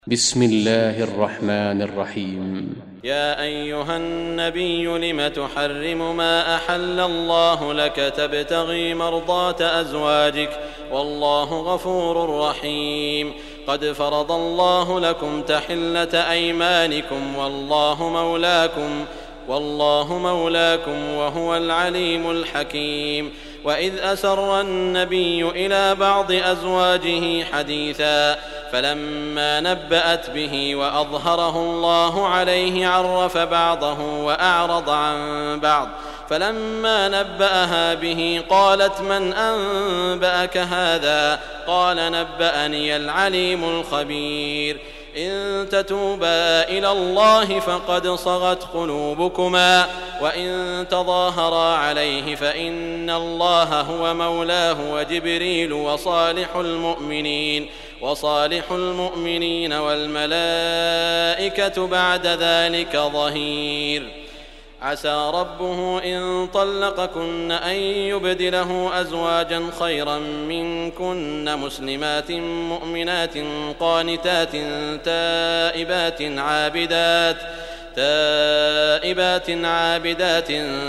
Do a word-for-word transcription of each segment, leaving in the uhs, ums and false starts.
بسم الله الرحمن الرحيم. يا أيها النبي لم تحرم ما أحل الله لك تبتغي مرضات أزواجك والله غفور رحيم. قد فرض الله لكم تحلة أيمانكم والله مولاكم والله مولاكم وهو العليم الحكيم. وإذ أسر النبي إلى بعض أزواجه حديثا فلما نبأت به وأظهره الله عليه عرف بعضه وأعرض عن بعض فلما نبأها به قالت من أنبأك هذا؟ قال نبأني العليم الخبير. إن تتوبا إلى الله فقد صغت قلوبكما وإن تظاهرا عليه فإن الله هو مولاه وجبريل وصالح المؤمنين وصالح المؤمنين والملائكة بعد ذلك ظهير. عسى ربه إن طلقكن أن يبدله أزواجا خيرا منكن مسلمات مؤمنات قانتات تائبات عابدات تائبات عابدات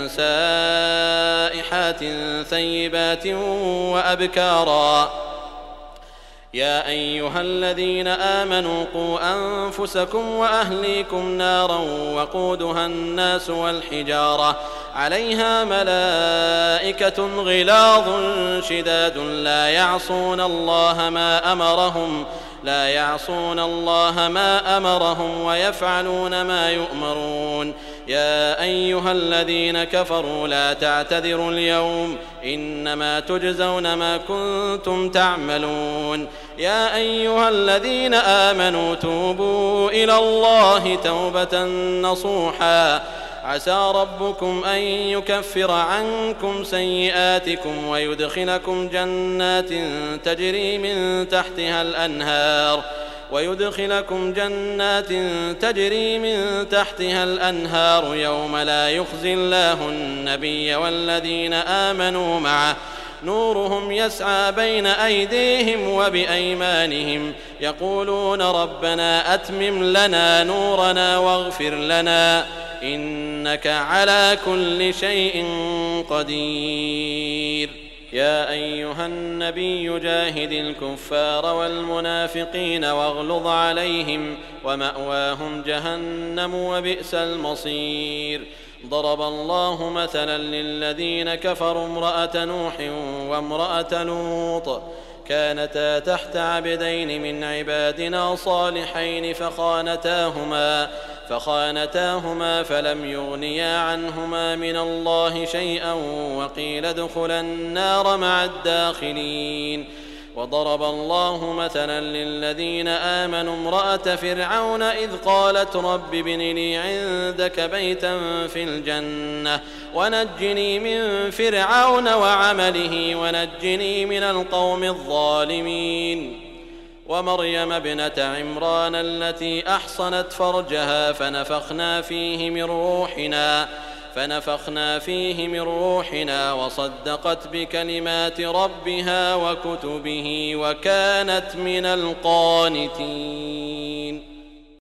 سائحات ثيبات وأبكارا. يا أيها الذين آمنوا قوا أنفسكم وأهليكم نارا وقودها الناس والحجارة عليها ملائكة غلاظ شداد لا يعصون الله ما أمرهم لا يعصون الله ما أمرهم ويفعلون ما يؤمرون. يا أيها الذين كفروا لا تعتذروا اليوم إنما تجزون ما كنتم تعملون. يا أيها الذين آمنوا توبوا إلى الله توبة نصوحا عسى ربكم أن يكفر عنكم سيئاتكم ويدخلكم جنات تجري من تحتها الأنهار ويدخلكم جنات تجري من تحتها الأنهار يوم لا يخزي الله النبي والذين آمنوا معه نورهم يسعى بين أيديهم وبأيمانهم يقولون ربنا أتمم لنا نورنا واغفر لنا إنك على كل شيء قدير. يا أيها النبي جاهد الكفار والمنافقين واغلظ عليهم ومأواهم جهنم وبئس المصير. ضرب الله مثلا للذين كفروا امرأة نوح وامرأة لوط كانتا تحت عبدين من عبادنا صالحين فخانتاهما فخانتاهما فلم يغنيا عنهما من الله شيئا وقيل ادخلا النار مع الداخلين. وضرب الله مثلا للذين آمنوا امرأة فرعون إذ قالت رب ابن لي عندك بيتا في الجنة ونجني من فرعون وعمله ونجني من القوم الظالمين. ومريم ابنة عمران التي أحصنت فرجها فنفخنا فيه من روحنا فنفخنا فيه من روحنا وصدقت بكلمات ربها وكتبه وكانت من القانتين.